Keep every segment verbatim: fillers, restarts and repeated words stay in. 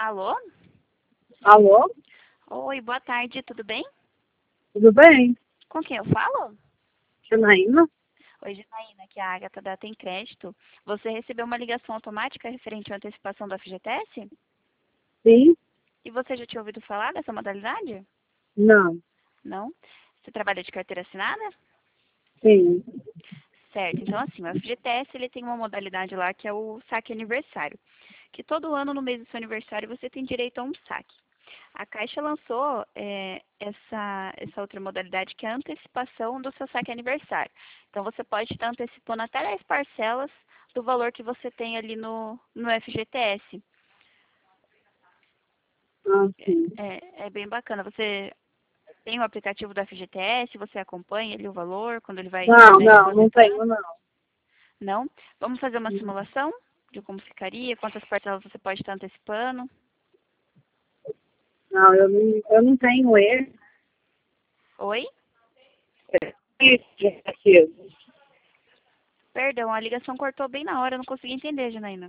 Alô? Alô? Oi, boa tarde, tudo bem? Tudo bem? Com quem eu falo? Janaína? Oi, Janaína, aqui é a Agatha da Tem Crédito. Você recebeu uma ligação automática referente à antecipação do F G T S? Sim? E você já tinha ouvido falar dessa modalidade? Não. Não? Você trabalha de carteira assinada? Sim. Certo, então assim, o F G T S ele tem uma modalidade lá que é o saque aniversário, que todo ano no mês do seu aniversário você tem direito a um saque. A Caixa lançou é, essa, essa outra modalidade que é a antecipação do seu saque aniversário. Então você pode estar antecipando até dez parcelas do valor que você tem ali no, no F G T S. Ah, sim. É, é bem bacana. Você tem o aplicativo do F G T S, você acompanha ali o valor, quando ele vai, Não, né, não, não depositando? tenho, não. Não? Vamos fazer uma simulação de como ficaria, quantas parcelas você pode estar antecipando? Não, eu não, eu não tenho ele. Oi? Isso. Perdão, a ligação cortou bem na hora, eu não consegui entender, Janaína.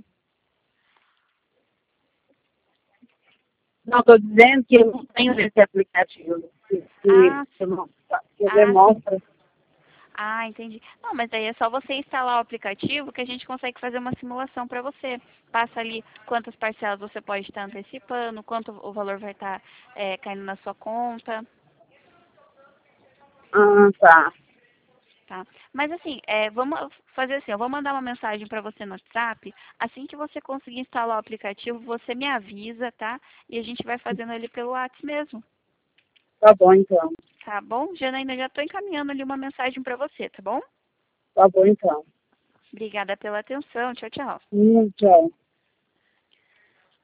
Não, estou dizendo que eu não tenho esse aplicativo. Que, que, Ah, que, não- que ah, sim. demonstra. Ah, entendi. Não, mas aí é só você instalar o aplicativo que a gente consegue fazer uma simulação para você. Passa ali quantas parcelas você pode estar antecipando, quanto o valor vai estar é, caindo na sua conta, Ah, tá. tá? Mas assim, é, vamos fazer assim, eu vou mandar uma mensagem para você no WhatsApp. Assim que você conseguir instalar o aplicativo, você me avisa, tá? E a gente vai fazendo ali pelo WhatsApp mesmo. Tá bom, então. Tá bom? Janaína, já estou encaminhando ali uma mensagem para você, tá bom? Tá bom, então. Obrigada pela atenção. Tchau, tchau. Hum, tchau.